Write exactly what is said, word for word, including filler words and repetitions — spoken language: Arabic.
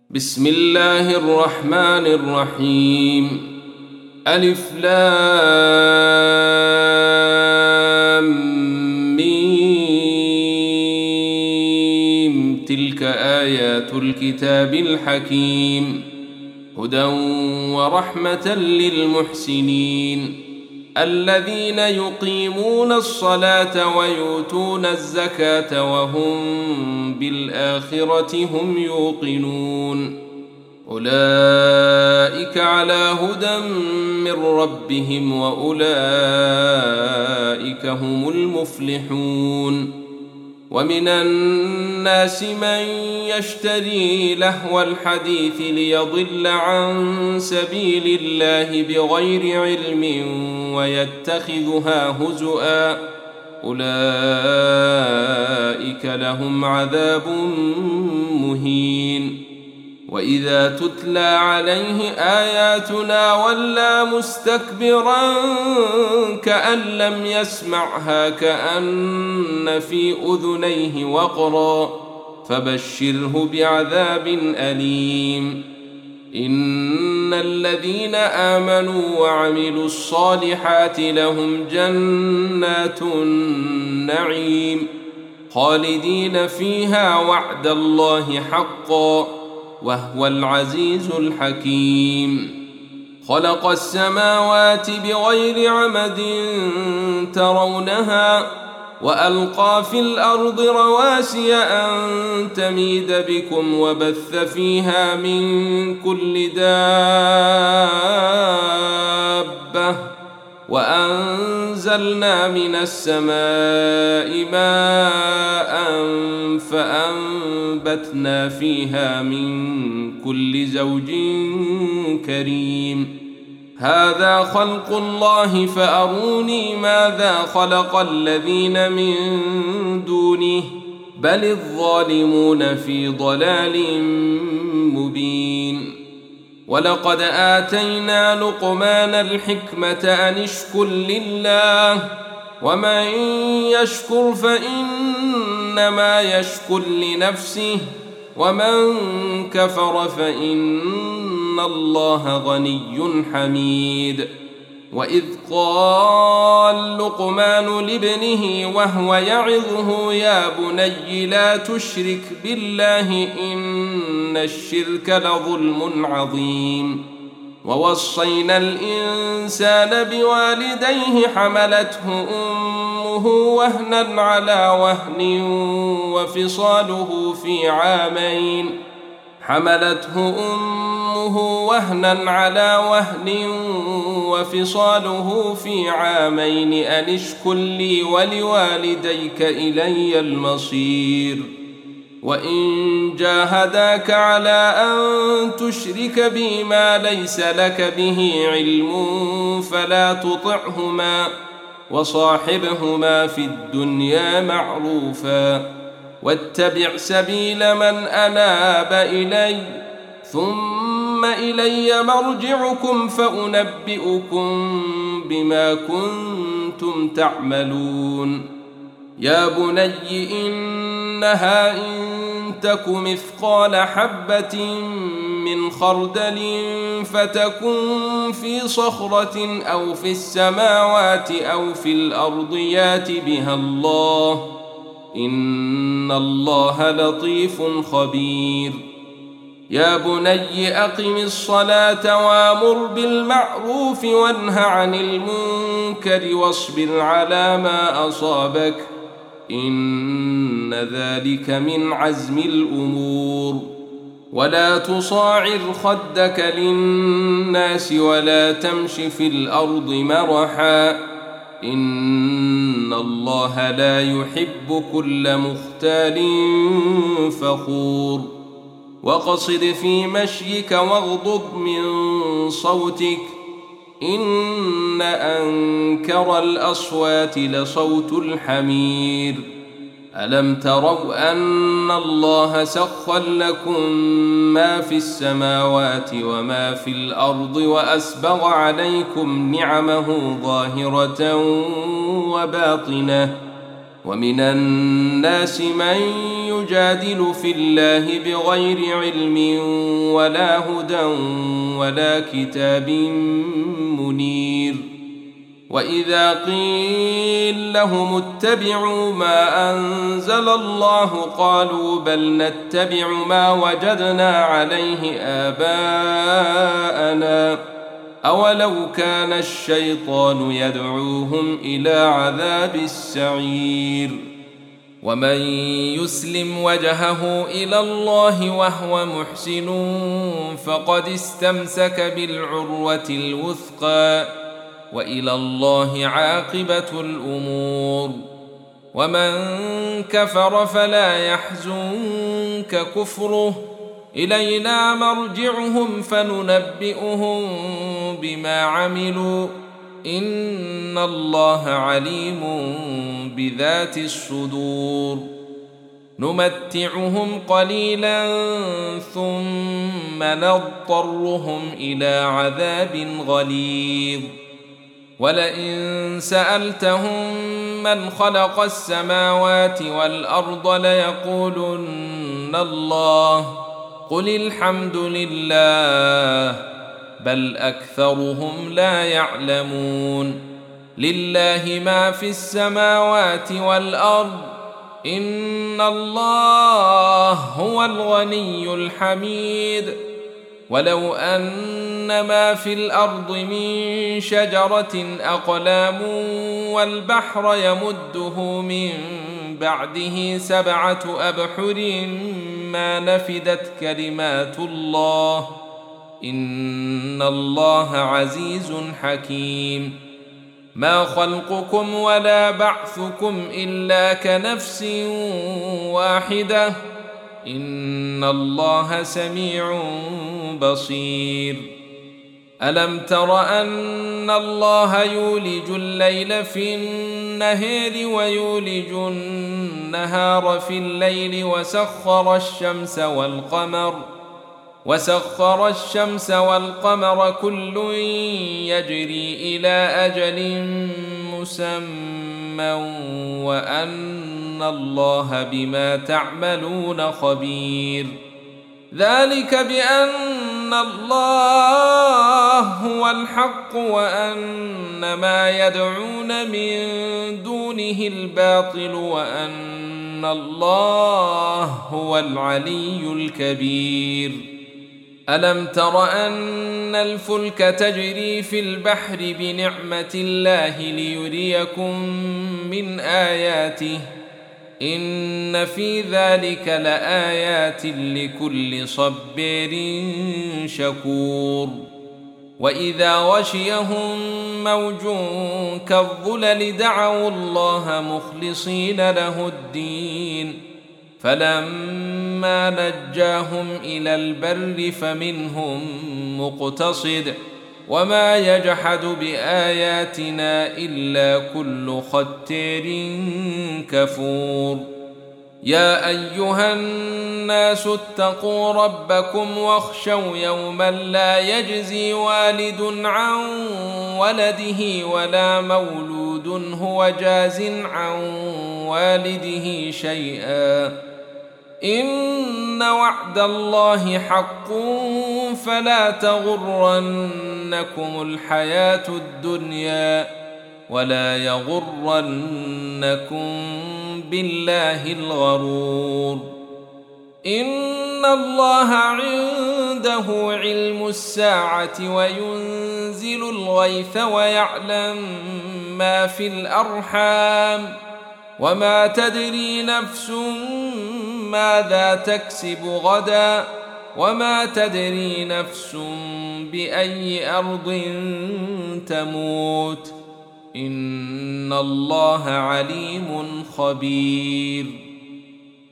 بسم الله الرحمن الرحيم. ألف لام ميم. تلك آيات الكتاب الحكيم، هدى ورحمة للمحسنين الذين يقيمون الصلاة ويؤتون الزكاة وهم بالآخرة هم يوقنون. أولئك على هدى من ربهم وأولئك هم المفلحون. ومن الناس من يشتري لهو الحديث ليضل عن سبيل الله بغير علم ويتخذها هزؤا، أولئك لهم عذاب مهين. وإذا تتلى عليه آياتنا ولى مستكبرا كأن لم يسمعها كأن في أذنيه وقرا، فبشره بعذاب أليم. إن الذين آمنوا وعملوا الصالحات لهم جنات النعيم خالدين فيها وعد الله حقا وهو العزيز الحكيم. خلق السماوات بغير عمد ترونها وألقى في الأرض رواسي أن تميد بكم وبث فيها من كل دابة وأنزلنا من السماء ماء فأنبتنا فيها من كل زوج كريم. هذا خلق الله فأروني ماذا خلق الذين من دونه بل الظالمون في ضلال مبين. ولقد آتينا لقمان الحكمة أن اشكر لله ومن يشكر فإنما يشكر لنفسه ومن كفر فإن الله غني حميد. وإذ قال لقمان لابنه وهو يعظه يا بني لا تشرك بالله إن الشرك لظلم عظيم. ووصينا الإنسان بوالديه حملته أمه وهنا على وهن وفصاله في عامين حملته أمه وهنا على وهن وفصاله في عامين أن اشكر لي ولوالديك إلي المصير. وإن جاهداك على أن تشرك بي ما ليس لك به علم فلا تطعهما وصاحبهما في الدنيا معروفا واتبع سبيل من أناب إلي ثم إلي مرجعكم فأنبئكم بما كنتم تعملون. يا بني إنها إن تك مثقال حبة من خردل فتكن في صخرة أو في السماوات أو في الأرض يات بها الله إن الله لطيف خبير. يا بني أقم الصلاة وامر بالمعروف وانه عن المنكر واصبر على ما أصابك إن ذلك من عزم الأمور. ولا تصاعر خدك للناس ولا تمش في الأرض مرحا إن الله لا يحب كل مختال فخور. وقصد في مشيك واغضض من صوتك إن أنكر الأصوات لصوت الحمير. ألم تروا أن الله سخر لكم ما في السماوات وما في الأرض وأسبغ عليكم نعمه ظاهرة وباطنة ومن الناس من يجادل في الله بغير علم ولا هدى ولا كتاب منير. وإذا قيل لهم اتبعوا ما أنزل الله قالوا بل نتبع ما وجدنا عليه آباءنا أولو كان الشيطان يدعوهم إلى عذاب السعير. ومن يسلم وجهه إلى الله وهو محسن فقد استمسك بالعروة الوثقى وإلى الله عاقبة الأمور. ومن كفر فلا يحزنك كفره إلينا مرجعهم فننبئهم بما عملوا إن الله عليم بذات الصدور. نمتعهم قليلا ثم نضطرهم إلى عذاب غليظ. ولئن سألتهم من خلق السماوات والأرض ليقولن الله قل الحمد لله بل أكثرهم لا يعلمون. لله ما في السماوات والأرض إن الله هو الغني الحميد. ولو أن ما في الأرض من شجرة أقلام والبحر يمده من بعده سبعة أبحر ما نفدت كلمات الله إن الله عزيز حكيم. ما خلقكم ولا بعثكم إلا كنفس واحدة إن الله سميع بصير. ألم تر أن الله يولج الليل في النهار ويولج النهار في الليل وسخر الشمس والقمر وسخر الشمس والقمر كل يجري إلى أجل مسمى وأن الله بما تعملون خبير. ذلك بأن الله هو الحق وأن ما يدعون من دونه الباطل وأن الله هو العلي الكبير. ألم تر أن الفلك تجري في البحر بنعمة الله ليريكم من آياته إن في ذلك لآيات لكل صبار شكور. وإذا غشيهم موج كالظلل دعوا الله مخلصين له الدين فلما نجاهم إلى البر فمنهم مقتصد وما يجحد بآياتنا إلا كل ختار كفور. يا أيها الناس اتقوا ربكم واخشوا يوما لا يجزي والد عن ولده ولا مولود هو جاز عن والده شيئا إن وعد الله حق فلا تغرنكم الحياة الدنيا ولا يغرنكم بالله الغرور. إن الله عنده علم الساعة وينزل الغيث ويعلم ما في الأرحام وما تدري نفس ماذا تكسب غدا وما تدري نفس بأي أرض تموت إن الله عليم خبير.